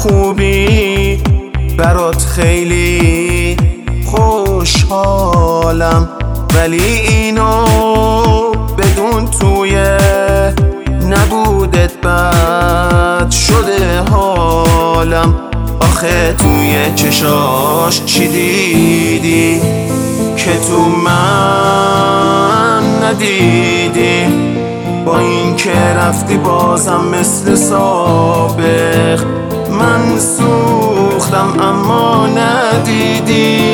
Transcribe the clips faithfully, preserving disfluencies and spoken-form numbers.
خوبی برات خیلی خوشحالم، ولی اینو بدون توی نبودت بد شده حالم. آخه توی چشاش چی دیدی که تو من ندیدی؟ با این که رفتی بازم مثل سابق من سوختم اما ندیدی.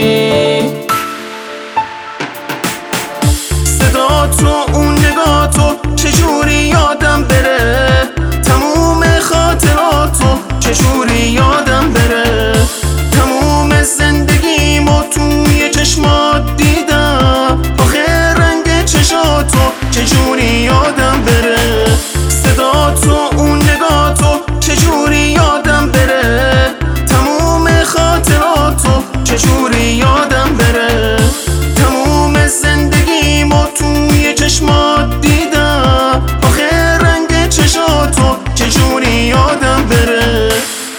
صدا تو اون نگاه تو چجوری یادم بره، تموم خاطراتو چجوری یادم بره، تموم زندگیمو توی چشمات دیدم، آخه رنگ چشاتو چجوری یادم بره. صدا تو اون نگاه تو چجوری یادم بره، تموم خاطراتو چجوری یادم بره، تموم زندگیمو توی چشمات دیدم، آخه رنگ چشاتو چجوری یادم بره.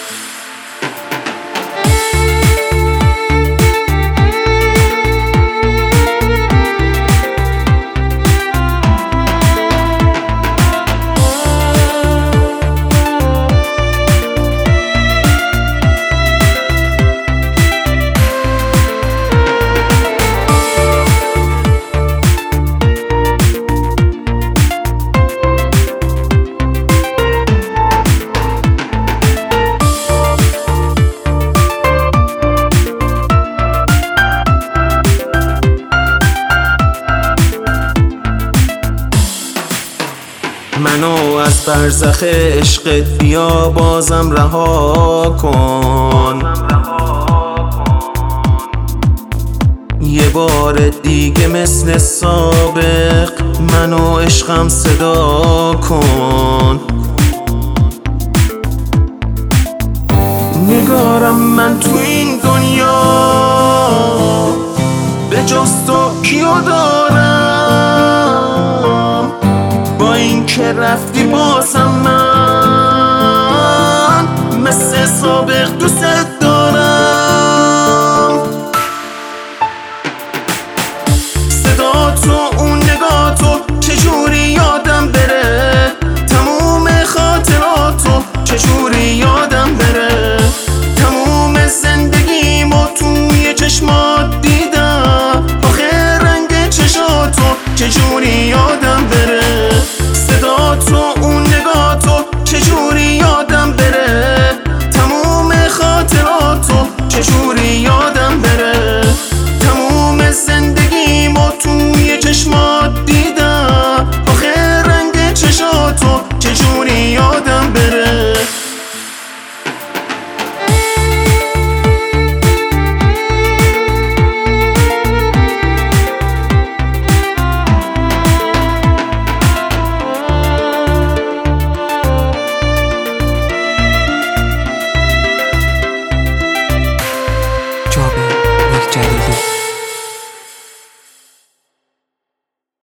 منو از برزخ عشقت بیا بازم رها کن، یه بار دیگه مثل سابق منو عشقم صدا کن. نگارم من تو این دنیا به جز تو کیو دارم، با این که رفتی بازم من مثل سابق دوست